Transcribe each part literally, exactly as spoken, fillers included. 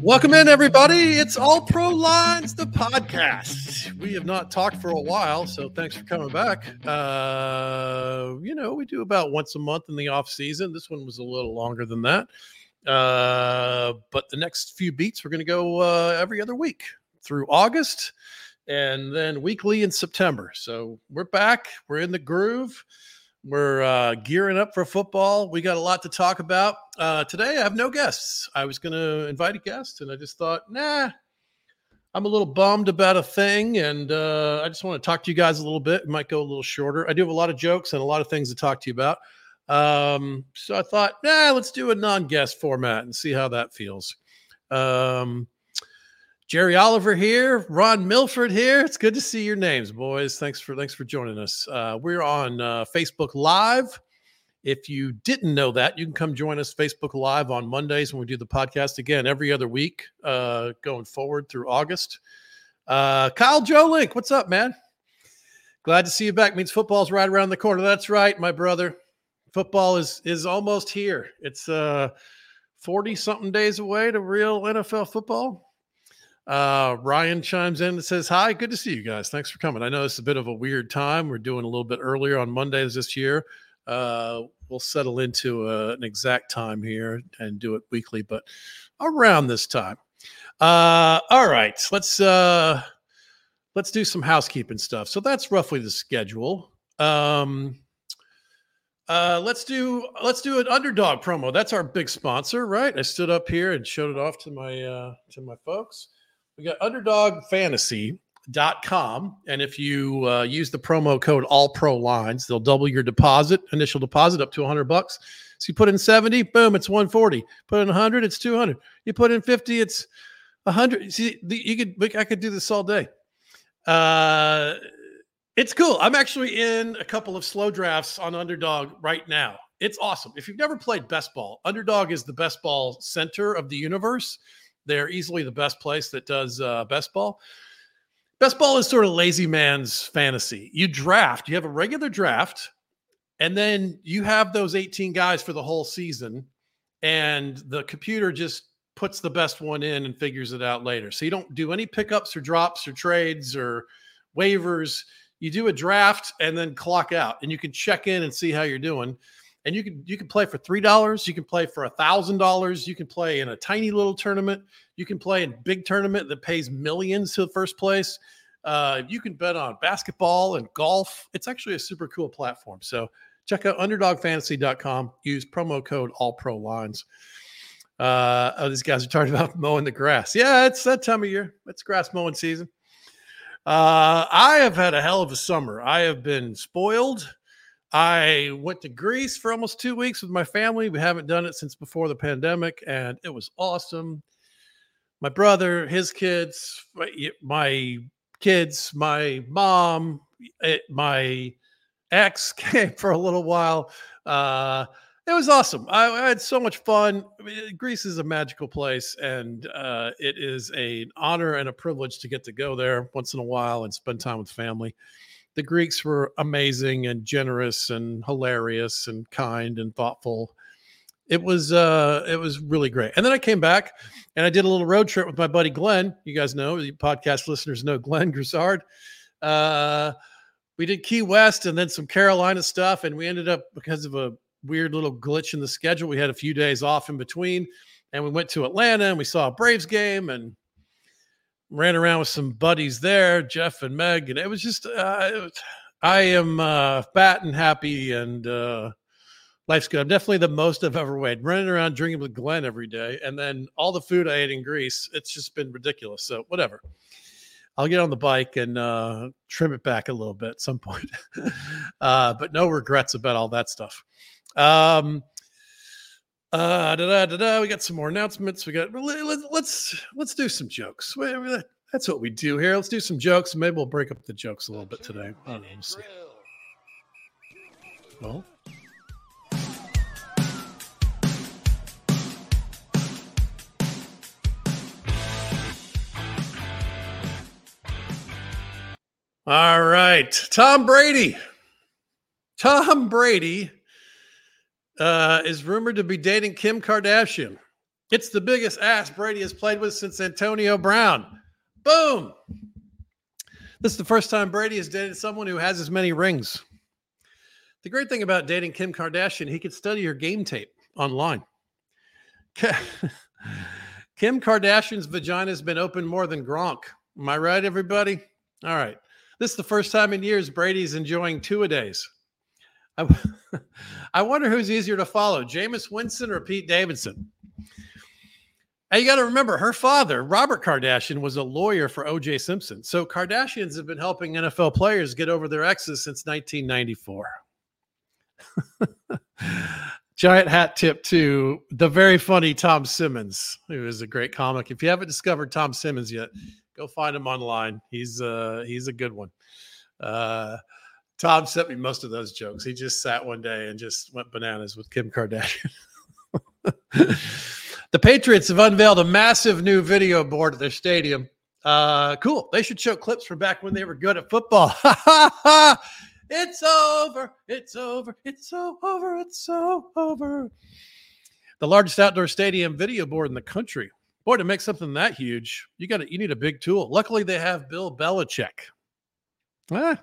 Welcome in, everybody. It's All Pro Lines, the podcast. We have not talked for a while, so thanks for coming back. Uh, you know, we do about once a month in the off season. This one was a little longer than that. Uh, but the next few beats, we're going to go uh, every other week through August and then weekly in September. So we're back. We're in the groove. We're uh, gearing up for football. We got a lot to talk about. Uh, today, I have no guests. I was going to invite a guest, and I just thought, nah, I'm a little bummed about a thing, and uh, I just want to talk to you guys a little bit. It might go a little shorter. I do have a lot of jokes and a lot of things to talk to you about. Um, so I thought, nah, let's do a non-guest format and see how that feels. Um, Jerry Oliver here, Ron Milford here. It's good to see your names, boys. Thanks for thanks for joining us. Uh, we're on uh, Facebook Live. If you didn't know that, you can come join us Facebook Live on Mondays when we do the podcast again every other week uh, going forward through August. Uh, Kyle Joe Link, what's up, man? Glad to see you back. Means football's right around the corner. That's right, my brother. Football is is almost here. It's uh, forty something days away to real N F L football. Uh, Ryan chimes in and says, hi, good to see you guys. Thanks for coming. I know it's a bit of a weird time. We're doing a little bit earlier on Mondays this year. Uh, we'll settle into a, an exact time here and do it weekly, but around this time. Uh, all right, let's, uh, let's do some housekeeping stuff. So that's roughly the schedule. Um, uh, let's do, let's do an Underdog promo. That's our big sponsor, right? I stood up here and showed it off to my, uh, to my folks. We got underdog fantasy dot com, and if you uh, use the promo code All Pro Lines, they'll double your deposit, initial deposit up to one hundred bucks. So you put in seventy, boom, it's one forty. Put in one hundred, it's two hundred. You put in fifty, it's one hundred. See, you could I could do this all day. Uh, it's cool. I'm actually in a couple of slow drafts on Underdog right now. It's awesome. If you've never played best ball, Underdog is the best ball center of the universe. They're easily the best place that does uh, best ball. Best ball is sort of lazy man's fantasy. You draft, you have a regular draft, and then you have those eighteen guys for the whole season, and the computer just puts the best one in and figures it out later. So you don't do any pickups or drops or trades or waivers. You do a draft and then clock out, and you can check in and see how you're doing. And you can you can play for three dollars. You can play for a thousand dollars. You can play in a tiny little tournament. You can play in a big tournament that pays millions to the first place. Uh, you can bet on basketball and golf. It's actually a super cool platform. So check out underdog fantasy dot com. Use promo code All Pro Lines. Uh, oh, these guys are talking about mowing the grass. Yeah, it's that time of year. It's grass mowing season. Uh, I have had a hell of a summer. I have been spoiled. I went to Greece for almost two weeks with my family. We haven't done it since before the pandemic, and it was awesome. My brother, his kids, my, my kids, my mom, it, my ex came for a little while. Uh, it was awesome. I, I had so much fun. I mean, Greece is a magical place, and uh, it is an honor and a privilege to get to go there once in a while and spend time with family. The Greeks were amazing and generous and hilarious and kind and thoughtful. It was uh, it was really great. And then I came back and I did a little road trip with my buddy Glenn. You guys know, the podcast listeners know Glenn Groussard. Uh, we did Key West and then some Carolina stuff. And we ended up, because of a weird little glitch in the schedule, we had a few days off in between. And we went to Atlanta and we saw a Braves game and ran around with some buddies there, Jeff and Meg, and it was just, uh, it was, I am uh, fat and happy, and uh, life's good. I'm definitely the most I've ever weighed. Running around drinking with Glenn every day, and then all the food I ate in Greece, it's just been ridiculous. So whatever. I'll get on the bike and uh, trim it back a little bit at some point. uh, but no regrets about all that stuff. Um, Uh, da, da, da, da. We got some more announcements. We got let's let's let's do some jokes. That's what we do here. Let's do some jokes. Maybe we'll break up the jokes a little bit today. I don't know. We'll see. Well, all right, Tom Brady. Tom Brady uh, is rumored to be dating Kim Kardashian. It's the biggest ass Brady has played with since Antonio Brown. Boom. This is the first time Brady has dated someone who has as many rings. The great thing about dating Kim Kardashian, he could study her game tape online. Kim Kardashian's vagina has been open more than Gronk. Am I right, everybody? All right. This is the first time in years Brady's enjoying two-a-days. I, I wonder who's easier to follow, Jameis Winston or Pete Davidson. And you got to remember, her father, Robert Kardashian, was a lawyer for O J Simpson. So Kardashians have been helping N F L players get over their exes since nineteen ninety-four. Giant hat tip to the very funny Tom Simmons, who is a great comic. If you haven't discovered Tom Simmons yet, go find him online. He's uh, he's a good one. Uh, Tom sent me most of those jokes. He just sat one day and just went bananas with Kim Kardashian. The Patriots have unveiled a massive new video board at their stadium. Uh, cool. They should show clips from back when they were good at football. It's over. It's over. It's so over. It's so over. The largest outdoor stadium video board in the country. Boy, to make something that huge, you got to, you need a big tool. Luckily, they have Bill Belichick. Ah.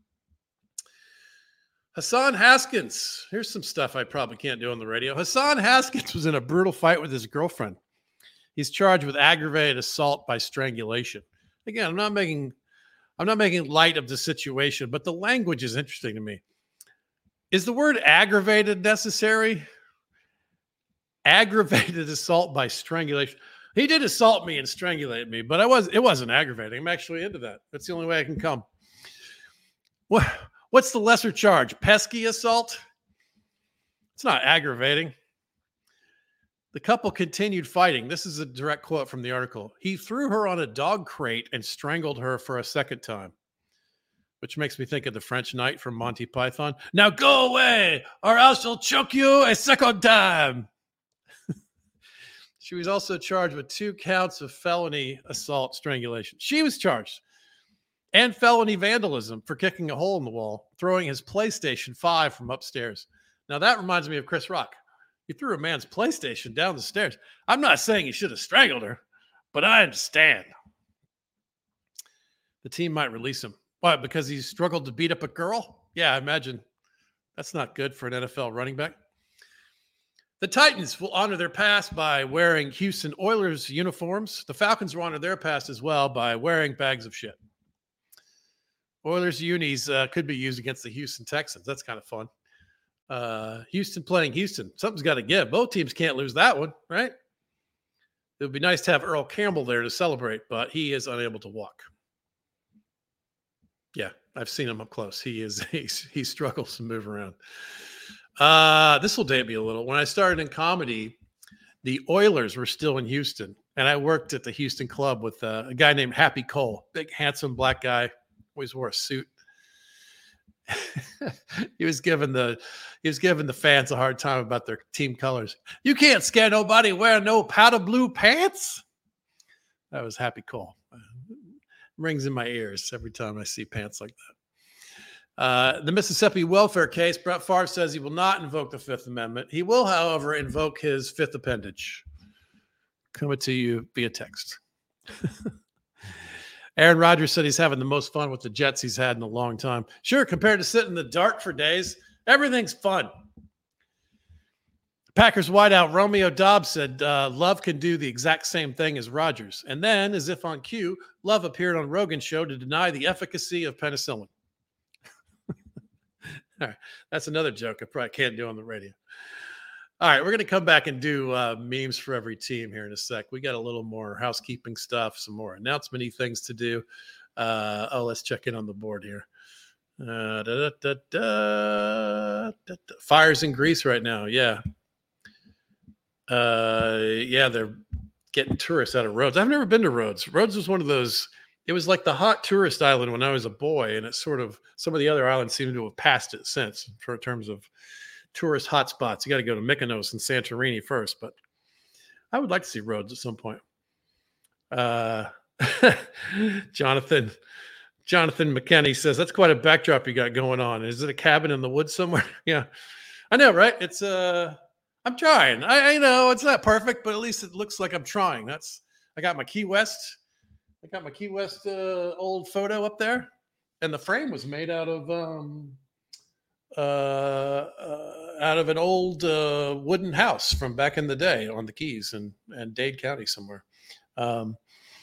Hassan Haskins. Here's some stuff I probably can't do on the radio. Hassan Haskins was in a brutal fight with his girlfriend. He's charged with aggravated assault by strangulation. Again, I'm not making I'm not making light of the situation, but the language is interesting to me. Is the word aggravated necessary? Aggravated assault by strangulation. He did assault me and strangulate me, but I was it wasn't aggravating. I'm actually into that. That's the only way I can come. What what's the lesser charge? Pesky assault? It's not aggravating. The couple continued fighting. This is a direct quote from the article. He threw her on a dog crate and strangled her for a second time, which makes me think of the French knight from Monty Python. Now go away, or else I'll choke you a second time. She was also charged with two counts of felony assault strangulation. She was charged. And felony vandalism for kicking a hole in the wall, throwing his PlayStation five from upstairs. Now that reminds me of Chris Rock. You threw a man's PlayStation down the stairs. I'm not saying you should have strangled her, but I understand. The team might release him. Why? Because he struggled to beat up a girl? Yeah, I imagine that's not good for an N F L running back. The Titans will honor their past by wearing Houston Oilers uniforms. The Falcons will honor their past as well by wearing bags of shit. Oilers unis uh, could be used against the Houston Texans. That's kind of fun. Uh, Houston playing Houston. Something's got to give. Both teams can't lose that one, right? It would be nice to have Earl Campbell there to celebrate, but he is unable to walk. Yeah, I've seen him up close. He is he, he struggles to move around. Uh, this will date me a little. When I started in comedy, the Oilers were still in Houston, and I worked at the Houston club with uh, a guy named Happy Cole, big, handsome black guy, always wore a suit. he was giving the he was giving the fans a hard time about their team colors. You can't scare nobody wearing no powder blue pants. That was Happy Cole. Rings in my ears every time I see pants like that. Uh, the Mississippi welfare case, Brett Favre says he will not invoke the Fifth Amendment. He will, however, invoke his fifth appendage. Coming to you via text. Aaron Rodgers said he's having the most fun with the Jets he's had in a long time. Sure, compared to sitting in the dark for days, everything's fun. Packers wideout Romeo Doubs said uh, Love can do the exact same thing as Rodgers. And then, as if on cue, Love appeared on Rogan's show to deny the efficacy of penicillin. All right, that's another joke I probably can't do on the radio. All right, we're going to come back and do uh, memes for every team here in a sec. We got a little more housekeeping stuff, some more announcement-y things to do. Uh, oh, let's check in on the board here. Uh, da, da, da, da, da, da. Fires in Greece right now, yeah. Uh, yeah, they're getting tourists out of Rhodes. I've never been to Rhodes. Rhodes was one of those... It was like the hot tourist island when I was a boy, and it's sort of some of the other islands seem to have passed it since for in terms of tourist hotspots. You got to go to Mykonos and Santorini first, but I would like to see Rhodes at some point. Uh, Jonathan Jonathan McKenney says that's quite a backdrop you got going on. Is it a cabin in the woods somewhere? Yeah, I know, right? It's uh, I'm trying. I, I know it's not perfect, but at least it looks like I'm trying. That's I got my Key West. I got my Key West uh, old photo up there, and the frame was made out of um, uh, uh, out of an old uh, wooden house from back in the day on the Keys and and Dade County somewhere. Um,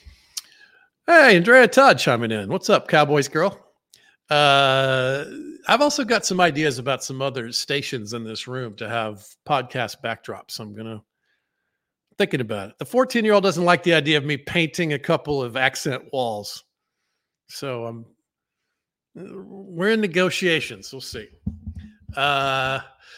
hey, Andrea Todd chiming in. What's up, Cowboys girl? Uh, I've also got some ideas about some other stations in this room to have podcast backdrops. I'm gonna thinking about it. The fourteen year old doesn't like the idea of me painting a couple of accent walls, so I'm we're in negotiations. We'll see. Uh,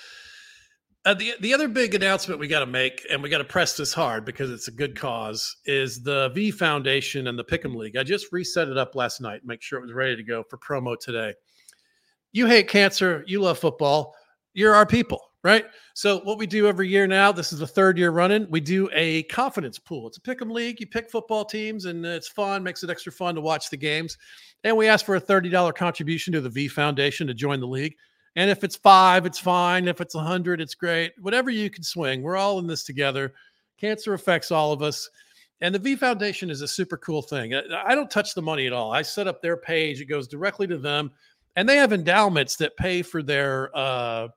uh, the the other big announcement we got to make, and we got to press this hard because it's a good cause, is the V Foundation and the Pick'em League. I just reset it up last night, make sure it was ready to go for promo today. You hate cancer, you love football, you're our people, right? So what we do every year now, this is the third year running, we do a confidence pool. It's a Pick'em League. You pick football teams, and it's fun, makes it extra fun to watch the games. And we ask for a thirty dollars contribution to the V Foundation to join the league. And if it's five, it's fine. If it's a hundred, it's great. Whatever you can swing. We're all in this together. Cancer affects all of us. And the V Foundation is a super cool thing. I don't touch the money at all. I set up their page. It goes directly to them. And they have endowments that pay for their uh,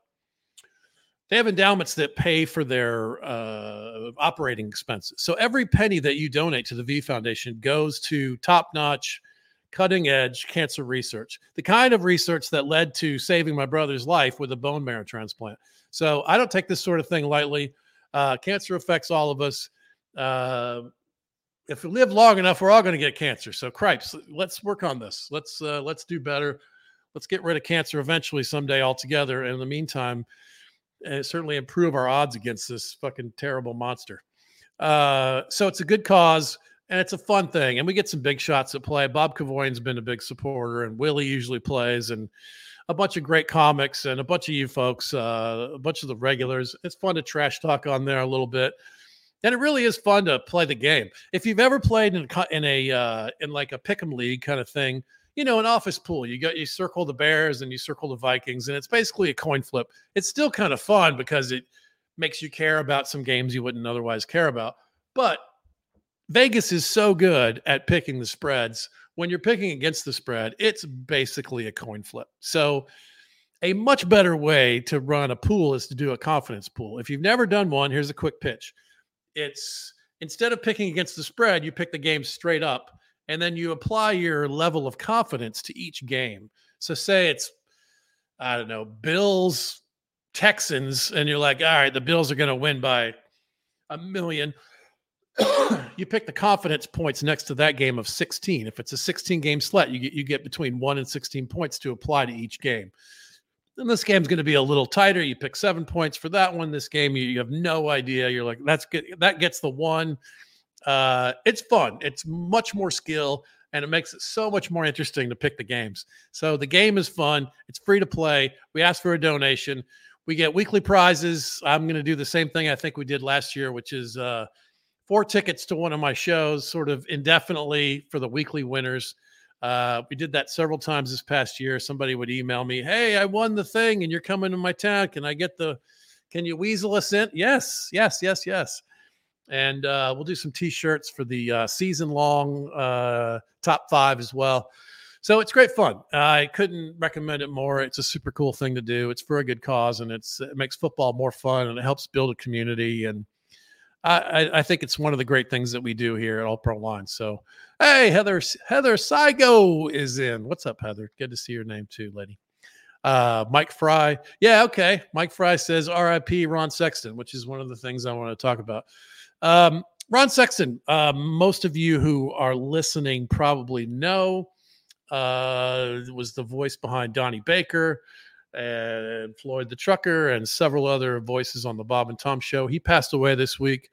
they have endowments that pay for their uh, operating expenses. So every penny that you donate to the V Foundation goes to top-notch, cutting-edge cancer research, the kind of research that led to saving my brother's life with a bone marrow transplant. So I don't take this sort of thing lightly. Uh, cancer affects all of us. Uh, if we live long enough, we're all going to get cancer. So cripes, let's work on this. Let's uh, let's do better. Let's get rid of cancer eventually someday altogether. And in the meantime, uh, certainly improve our odds against this fucking terrible monster. Uh, so it's a good cause. And it's a fun thing. And we get some big shots at play. Bob Cavoyne's been a big supporter, and Willie usually plays, and a bunch of great comics, and a bunch of you folks, uh, a bunch of the regulars. It's fun to trash talk on there a little bit. And it really is fun to play the game. If you've ever played in, in a uh, in like a pick'em league kind of thing, you know, an office pool, you got you circle the Bears and you circle the Vikings, and it's basically a coin flip. It's still kind of fun because it makes you care about some games you wouldn't otherwise care about. But Vegas is so good at picking the spreads. When you're picking against the spread, it's basically a coin flip. So a much better way to run a pool is to do a confidence pool. If you've never done one, here's a quick pitch. It's instead of picking against the spread, you pick the game straight up, and then you apply your level of confidence to each game. So say it's, I don't know, Bills, Texans, and you're like, all right, the Bills are going to win by a million. You pick the confidence points next to that game of sixteen. If it's a sixteen game slate, you get you get between one and sixteen points to apply to each game. Then this game's going to be a little tighter. You pick seven points for that one. This game, you, you have no idea. You're like, that's good. That gets the one. Uh, it's fun. It's much more skill, and it makes it so much more interesting to pick the games. So the game is fun. It's free to play. We ask for a donation. We get weekly prizes. I'm going to do the same thing I think we did last year, which is uh, four tickets to one of my shows, sort of indefinitely for the weekly winners. Uh, we did that several times this past year. Somebody would email me, hey, I won the thing and you're coming to my town. Can I get the, can you weasel us in? Yes, yes, yes, yes. And uh, we'll do some t-shirts for the uh, season long uh, top five as well. So it's great fun. I couldn't recommend it more. It's a super cool thing to do. It's for a good cause, and it's, it makes football more fun, and it helps build a community. And I, I think it's one of the great things that we do here at All Pro Line. So, hey, Heather, Heather Saigo is in. What's up, Heather? Good to see your name too, lady. Uh, Mike Fry. Yeah, okay. Mike Fry says R I P Ron Sexton, which is one of the things I want to talk about. Um, Ron Sexton, uh, most of you who are listening probably know, uh, was the voice behind Donnie Baker and Floyd the Trucker and several other voices on the Bob and Tom show. He passed away this week.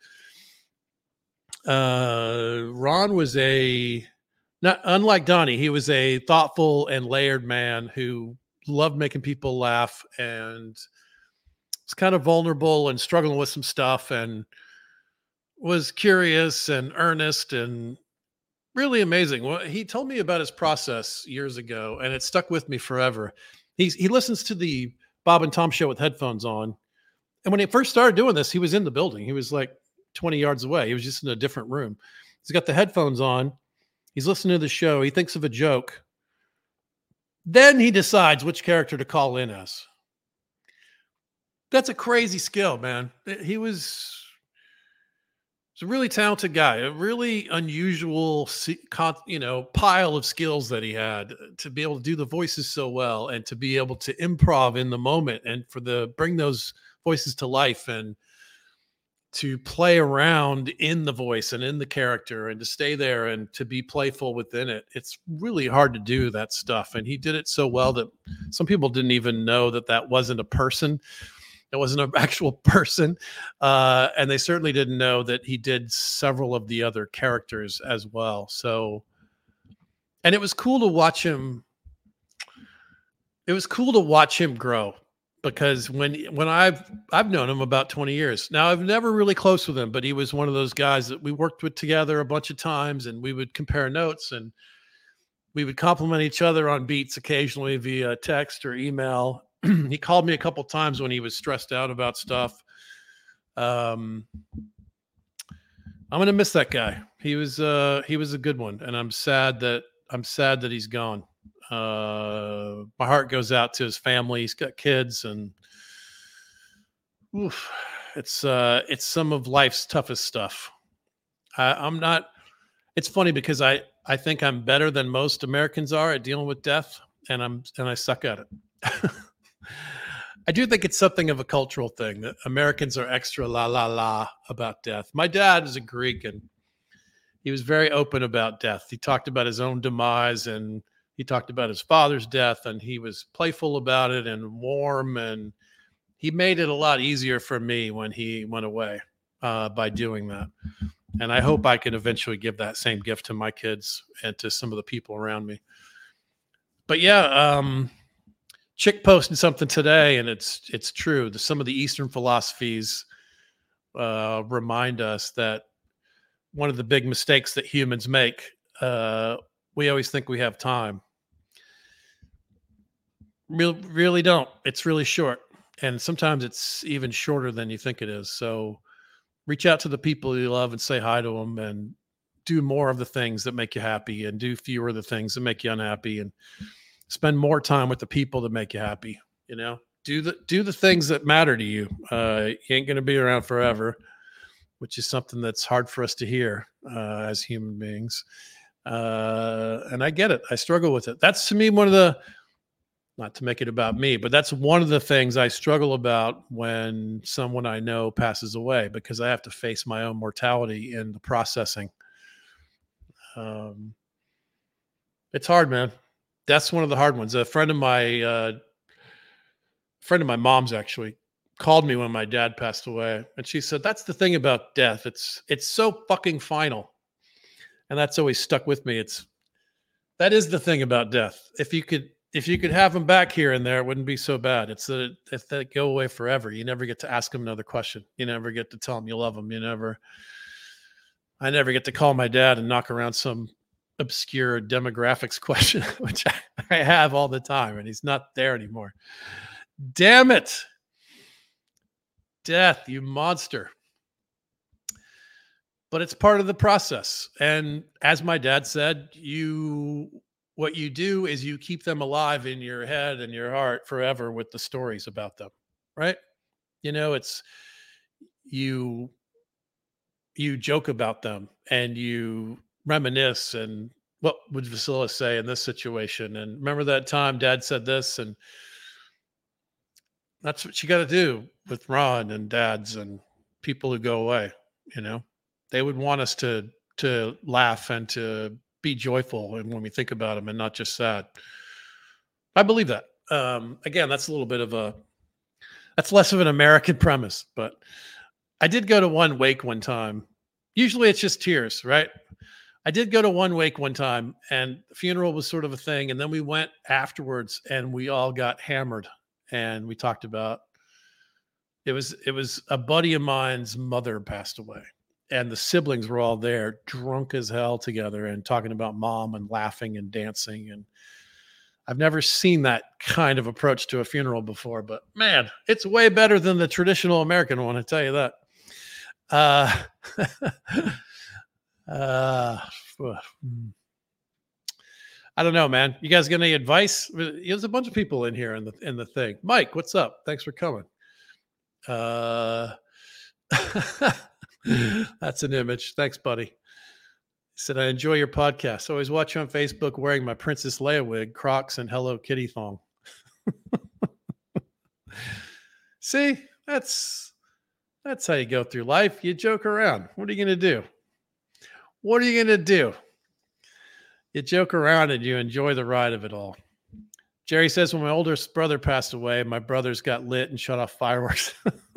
Uh, Ron was a, not unlike Donnie, he was a thoughtful and layered man who loved making people laugh and was kind of vulnerable and struggling with some stuff and was curious and earnest and really amazing. Well, he told me about his process years ago, and it stuck with me forever. He's, he listens to the Bob and Tom show with headphones on, And when he first started doing this, he was in the building. He was like twenty yards away. He was just in a different room. He's got the headphones on. He's listening to the show. He thinks of a joke. Then he decides which character to call in as. That's a crazy skill, man. He was, was a really talented guy, a really unusual, you know, pile of skills that he had to be able to do the voices so well and to be able to improv in the moment and for the bring those voices to life and to play around in the voice and in the character and to stay there and to be playful within it. It's really hard to do that stuff. And he did it so well that some people didn't even know that that wasn't a person. It wasn't an actual person. Uh, and they certainly didn't know that he did several of the other characters as well. So, and it was cool to watch him. It was cool to watch him grow. Because when when I've I've known him about twenty years now, I've never really close with him, but he was one of those guys that we worked with together a bunch of times, and we would compare notes and we would compliment each other on beats occasionally via text or email. He called me a couple times when he was stressed out about stuff. Um, I'm gonna miss that guy. He was uh, he was a good one, and I'm sad that I'm sad that he's gone. Uh, my heart goes out to his family. He's got kids, and oof, it's uh, it's some of life's toughest stuff. I, I'm not. It's funny because I I think I'm better than most Americans are at dealing with death, and I'm and I suck at it. I do think it's something of a cultural thing that Americans are extra la la la about death. My dad is a Greek, and he was very open about death. He talked about his own demise, and he talked about his father's death, and he was playful about it and warm, and he made it a lot easier for me when he went away uh, by doing that. And I hope I can eventually give that same gift to my kids and to some of the people around me. But yeah, um, Chick posted something today, and it's it's true. The, some of the Eastern philosophies uh, remind us that one of the big mistakes that humans make, uh, we always think we have time. Real, really don't. It's really short. And sometimes it's even shorter than you think it is. So reach out to the people you love and say hi to them, and do more of the things that make you happy and do fewer of the things that make you unhappy, and spend more time with the people that make you happy. You know, do the, do the things that matter to you. Uh, you ain't going to be around forever, which is something that's hard for us to hear uh, as human beings. Uh, and I get it. I struggle with it. That's to me one of the, not to make it about me, but that's one of the things I struggle about when someone I know passes away, because I have to face my own mortality in the processing. Um, it's hard, man. That's one of the hard ones. A friend of my, uh, friend of my mom's actually called me when my dad passed away, and she said, "That's the thing about death. It's, it's so fucking final." And that's always stuck with me. It's, that is the thing about death. If you could, if you could have them back here and there, it wouldn't be so bad. It's that if they go away forever, you never get to ask them another question. You never get to tell them you love them. You never, I never get to call my dad and knock around some obscure demographics question, which I, I have all the time, and he's not there anymore. Damn it. Death, you monster. But it's part of the process. And as my dad said, you, what you do is you keep them alive in your head and your heart forever with the stories about them, right? You know, it's, you, you joke about them and you reminisce, and what would Vasilis say in this situation? And remember that time Dad said this, and that's what you got to do with Ron and dads and people who go away. You know, they would want us to, to laugh and to be joyful, and when we think about them, and not just sad. I believe that. Um, again, that's a little bit of a, that's less of an American premise, but I did go to one wake one time. Usually it's just tears, right? I did go to one wake one time, and the funeral was sort of a thing. And then we went afterwards, and we all got hammered, and we talked about, it was, it was a buddy of mine's mother passed away, and the siblings were all there drunk as hell together and talking about mom and laughing and dancing. And I've never seen that kind of approach to a funeral before, but man, it's way better than the traditional American one. I tell you that. Uh, uh, I don't know, man. You guys got any advice? There's a bunch of people in here in the in the thing. Mike, what's up? Thanks for coming. Uh, that's an image. Thanks, buddy. He said, I enjoy your podcast. Always watch you on Facebook wearing my Princess Leia wig, Crocs, and Hello Kitty thong. See, that's that's how you go through life. You joke around. What are you going to do? What are you going to do? You joke around and you enjoy the ride of it all. Jerry says, when my oldest brother passed away, my brothers got lit and shut off fireworks.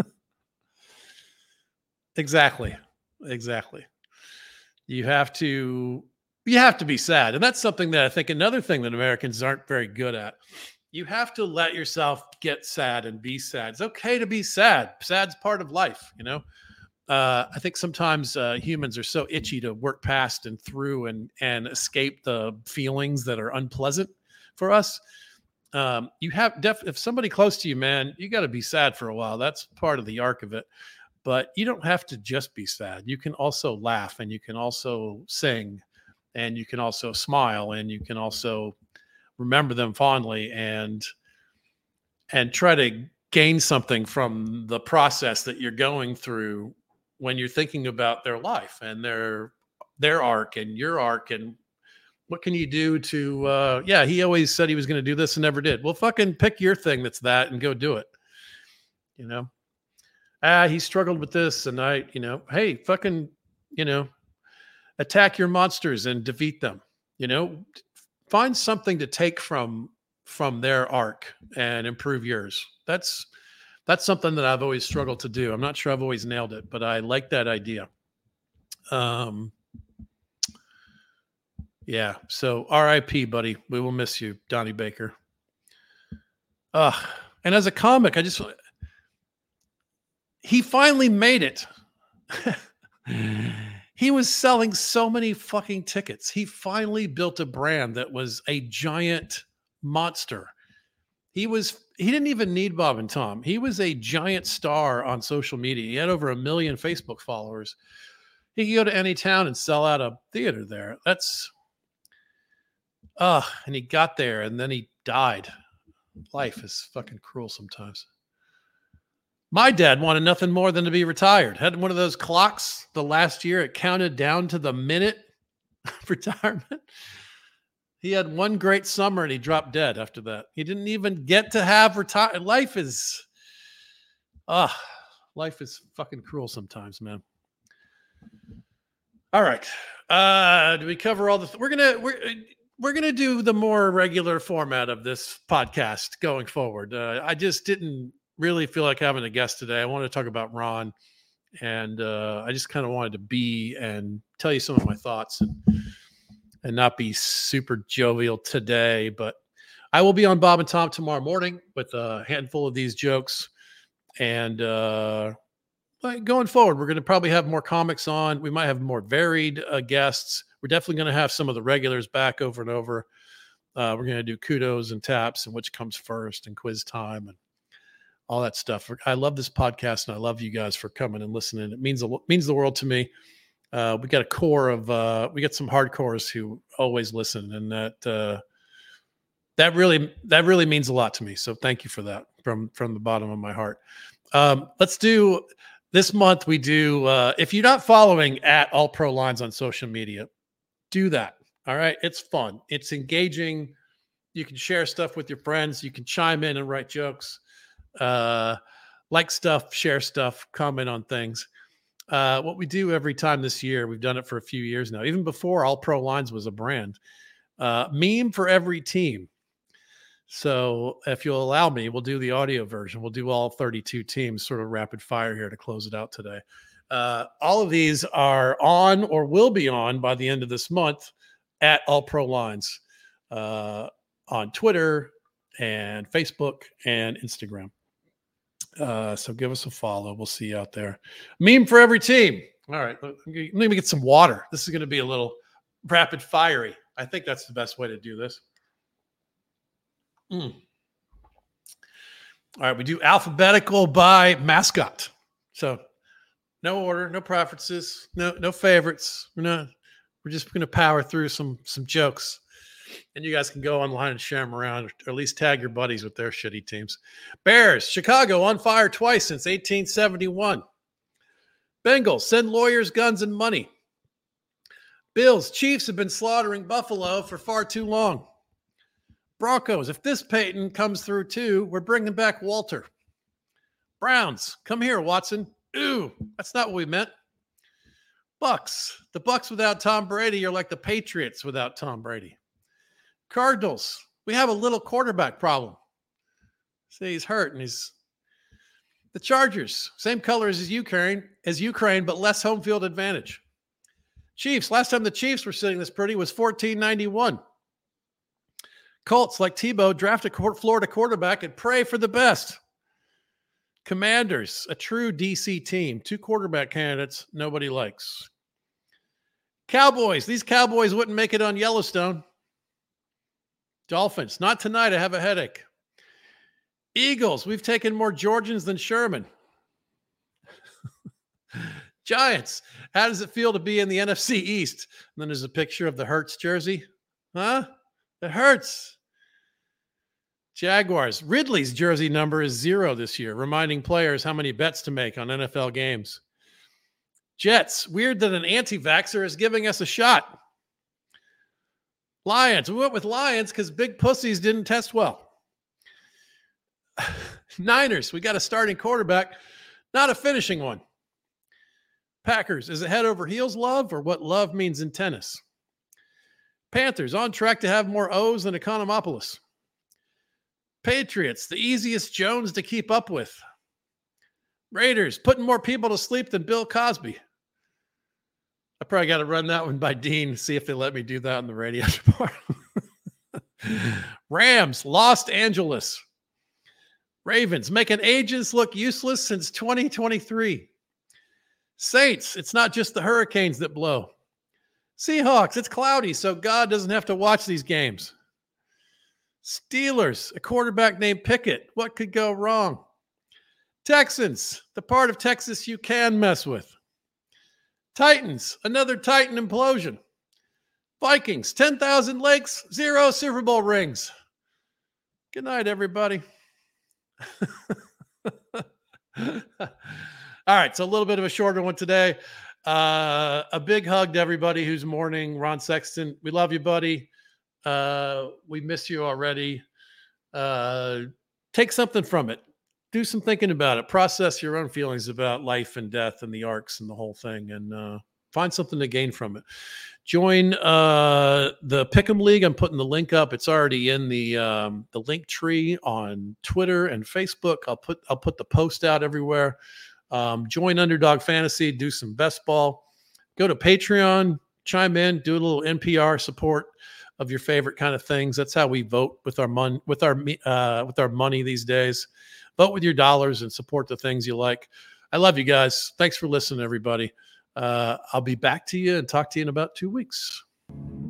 Exactly. Exactly. You have to, you have to be sad. And that's something that I think another thing that Americans aren't very good at. You have to let yourself get sad and be sad. It's okay to be sad. Sad's part of life, you know? Uh, I think sometimes uh, humans are so itchy to work past and through and, and escape the feelings that are unpleasant for us. Um, you have, def- if somebody close to you, man, you got to be sad for a while. That's part of the arc of it. But you don't have to just be sad. You can also laugh, and you can also sing, and you can also smile, and you can also remember them fondly and and try to gain something from the process that you're going through when you're thinking about their life and their their arc and your arc, and what can you do to uh yeah, he always said he was going to do this and never did. Well, fucking pick your thing that's that and go do it. You know? Ah, he struggled with this, and I, you know, hey, fucking, you know, attack your monsters and defeat them. You know, find something to take from from their arc and improve yours. That's that's something that I've always struggled to do. I'm not sure I've always nailed it, but I like that idea. Um, yeah. So R I P, buddy. We will miss you, Donnie Baker. Uh, and as a comic, I just. He finally made it. He was selling so many fucking tickets. He finally built a brand that was a giant monster. He was, he didn't even need Bob and Tom. He was a giant star on social media. He had over a million Facebook followers. He could go to any town and sell out a theater there. That's, uh, and he got there and then he died. Life is fucking cruel sometimes. My dad wanted nothing more than to be retired. Had one of those clocks the last year. It counted down to the minute of retirement. He had one great summer and he dropped dead after that. He didn't even get to have retire. Life is, ah, uh, life is fucking cruel sometimes, man. All right. Uh, do we cover all the, th- we're going to, we're, we're going to do the more regular format of this podcast going forward. Uh, I just didn't really feel like having a guest today. I want to talk about Ron, and uh, I just kind of wanted to be and tell you some of my thoughts and and not be super jovial today. But I will be on Bob and Tom tomorrow morning with a handful of these jokes. And uh, going forward, we're going to probably have more comics on. We might have more varied uh, guests. We're definitely going to have some of the regulars back over and over. Uh, we're going to do kudos and taps and which comes first and quiz time and all that stuff. I love this podcast, and I love you guys for coming and listening. It means, means the world to me. Uh, we got a core of, uh, we got some hardcores who always listen, and that, uh, that really, that really means a lot to me. So thank you for that from, from the bottom of my heart. Um, let's do this month. We do, uh, if you're not following at All Pro Lines on social media, do that. All right. It's fun. It's engaging. You can share stuff with your friends. You can chime in and write jokes. Uh, like stuff, share stuff, comment on things. Uh, what we do every time this year, we've done it for a few years now, even before All Pro Lines was a brand. Uh, meme for every team. So if you'll allow me, we'll do the audio version. We'll do all thirty-two teams sort of rapid fire here to close it out today. Uh, all of these are on or will be on by the end of this month at All Pro Lines uh, on Twitter and Facebook and Instagram. Uh, so give us a follow. We'll see you out there. Meme for every team. All right. Let me get some water. This is going to be a little rapid fiery. I think that's the best way to do this. Mm. All right, we do alphabetical by mascot. So no order, no preferences, no no favorites. We're not. We're just going to power through some some jokes, and you guys can go online and share them around, or at least tag your buddies with their shitty teams. Bears, Chicago on fire twice since eighteen seventy-one. Bengals, send lawyers, guns, and money. Bills, Chiefs have been slaughtering Buffalo for far too long. Broncos, if this Peyton comes through too, we're bringing back Walter. Browns, come here, Watson. Ooh, that's not what we meant. Bucks, the Bucks without Tom Brady are like the Patriots without Tom Brady. Cardinals, we have a little quarterback problem. See, he's hurt, and he's the Chargers, same colors as Ukraine, as Ukraine, but less home field advantage. Chiefs, last time the Chiefs were sitting this pretty was fourteen ninety-one. Colts, like Tebow, draft a Florida quarterback and pray for the best. Commanders, a true D C team. Two quarterback candidates nobody likes. Cowboys, these Cowboys wouldn't make it on Yellowstone. Dolphins, not tonight, I have a headache. Eagles, we've taken more Georgians than Sherman. Giants, how does it feel to be in the N F C East? And then there's a picture of the Hurts jersey. Huh? It hurts. Jaguars, Ridley's jersey number is zero this year, reminding players how many bets to make on N F L games. Jets, weird that an anti-vaxxer is giving us a shot. Lions, we went with Lions because big pussies didn't test well. Niners, we got a starting quarterback, not a finishing one. Packers, is it head over heels love or what love means in tennis? Panthers, on track to have more O's than Economopoulos. Patriots, the easiest Jones to keep up with. Raiders, putting more people to sleep than Bill Cosby. I probably got to run that one by Dean, see if they let me do that on the radio tomorrow. Rams, Los Angeles. Ravens, making agents look useless since twenty twenty-three. Saints, it's not just the hurricanes that blow. Seahawks, it's cloudy, so God doesn't have to watch these games. Steelers, a quarterback named Pickett. What could go wrong? Texans, the part of Texas you can mess with. Titans, another Titan implosion. Vikings, ten thousand lakes, zero Super Bowl rings. Good night, everybody. All right, so a little bit of a shorter one today. Uh, a big hug to everybody who's mourning Ron Sexton. We love you, buddy. Uh, we miss you already. Uh, take something from it. Do some thinking about it. Process your own feelings about life and death and the arcs and the whole thing, and uh, find something to gain from it. Join uh, the Pick'em League. I'm putting the link up. It's already in the um, the link tree on Twitter and Facebook. I'll put I'll put the post out everywhere. Um, join Underdog Fantasy. Do some best ball. Go to Patreon. Chime in. Do a little N P R support of your favorite kind of things. That's how we vote with our mon- with our uh, with our money these days. Vote with your dollars and support the things you like. I love you guys. Thanks for listening, everybody. Uh, I'll be back to you and talk to you in about two weeks.